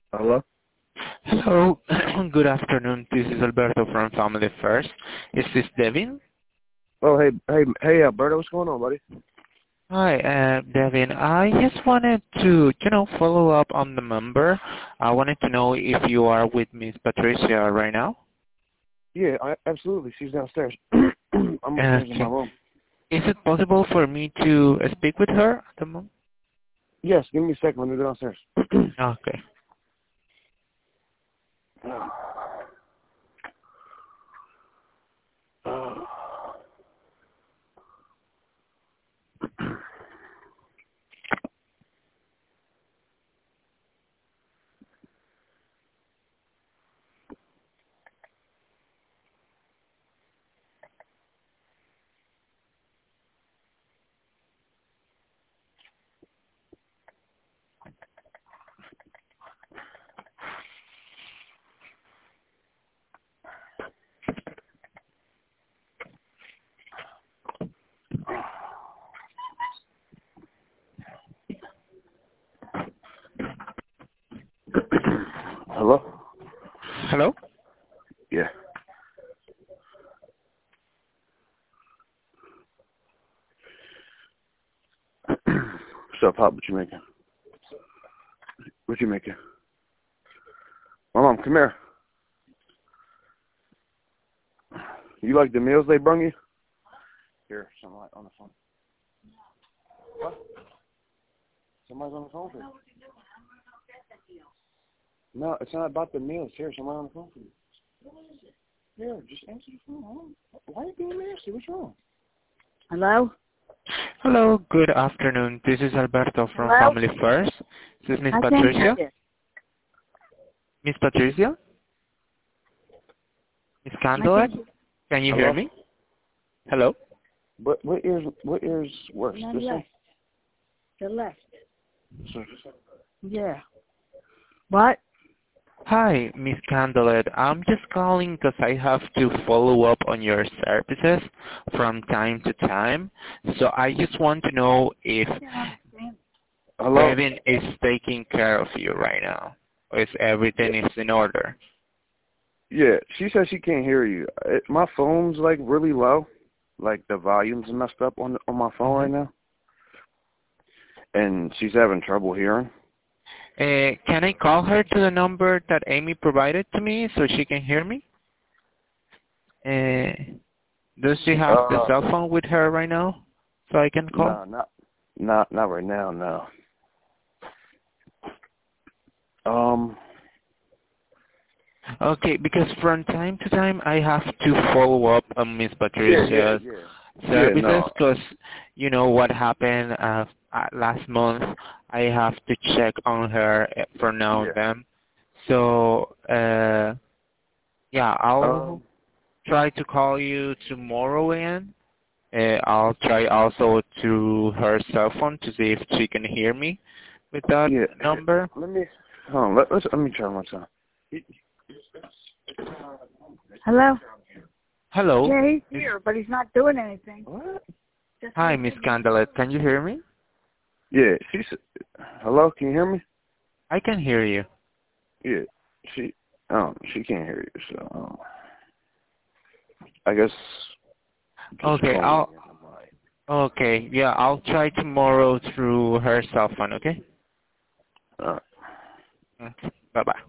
Hello? Hello. Good afternoon. This is Alberto from Family First. Is this Devin? Oh, hey, Alberto, what's going on, buddy? Hi, Devin. I just wanted to, follow up on the number. I wanted to know if you are with Miss Patricia right now. Yeah, absolutely. She's downstairs. I'm upstairs in my Okay. room. Is it possible for me to speak with her at the moment? Yes, give me a second. Let me go downstairs. Okay. Hello? Hello? Yeah. What's up, Pop? What you making? What you making? My mom, come here. You like the meals they brung you? Here, somebody on the phone. What? Somebody's on the phone for you. No, it's not about the meals. Here, somebody on the phone for you. Here, just answer the phone. Why are you being nasty? What's wrong? Hello? Hello. Good afternoon. This is Alberto from Hello? Family First. Is this Miss I can't hear Patricia? you. Miss Patricia? Miss I Candelat? can't hear Can you hear Hello? me? Hello? What ear's worse? you. This one? Left. The left. So, Yeah. What? Hi, Miss Candelet. I'm just calling because I have to follow up on your services from time to time. So I just want to know if hello? Devin is taking care of you right now. Or if Yeah. everything is in order. Yeah, she says she can't hear you. My phone's like really low, like the volume's messed up on my phone right now, and she's having trouble hearing. Can I call her to the number that Amy provided to me so she can hear me? Does she have the cell phone with her right now so I can call? No, not right now. No. Okay, because from time to time I have to follow up on Miss Yeah, Patricia's yeah. Yeah, services no. because you know what happened last month. I have to check on her for now and Yeah. then. So yeah, I'll try to call you tomorrow again. I'll try also to her cell phone to see if she can hear me with that Yeah. number. Let me hold on. Let me try one time. Hello? Hello. Yeah, he's here, but he's not doing anything. What? Just Hi, Miss Candelet. Can you hear me? Yeah, she said. Hello, can you hear me? I can hear you. Yeah, she can't hear you. So I guess just Okay, call me again. okay, yeah, I'll try tomorrow through her cell phone, okay? All right. Okay. Bye-bye.